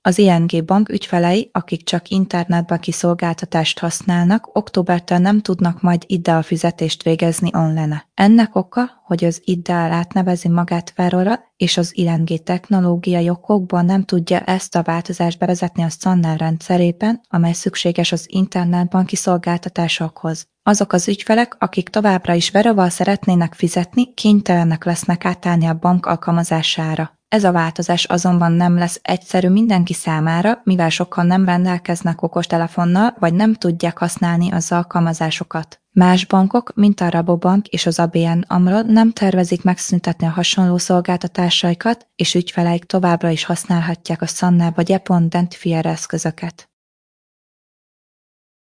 Az ING Bank ügyfelei, akik csak internetbanki szolgáltatást használnak, októbertől nem tudnak majd IDEA fizetést végezni online. Ennek oka, hogy az IDEA átnevezi magát Ferrora, és az ING technológiai okokból nem tudja ezt a változást bevezetni a Sanne rendszerében, amely szükséges az internetbanki szolgáltatásokhoz. Azok az ügyfelek, akik továbbra is Veroval szeretnének fizetni, kénytelenek lesznek átállni a bank alkalmazására. Ez a változás azonban nem lesz egyszerű mindenki számára, mivel sokan nem rendelkeznek okostelefonnal, vagy nem tudják használni az alkalmazásokat. Más bankok, mint a Rabobank és az ABN AMRO nem tervezik megszüntetni a hasonló szolgáltatásaikat, és ügyfeleik továbbra is használhatják a Sanne vagy Apple Identifier eszközöket.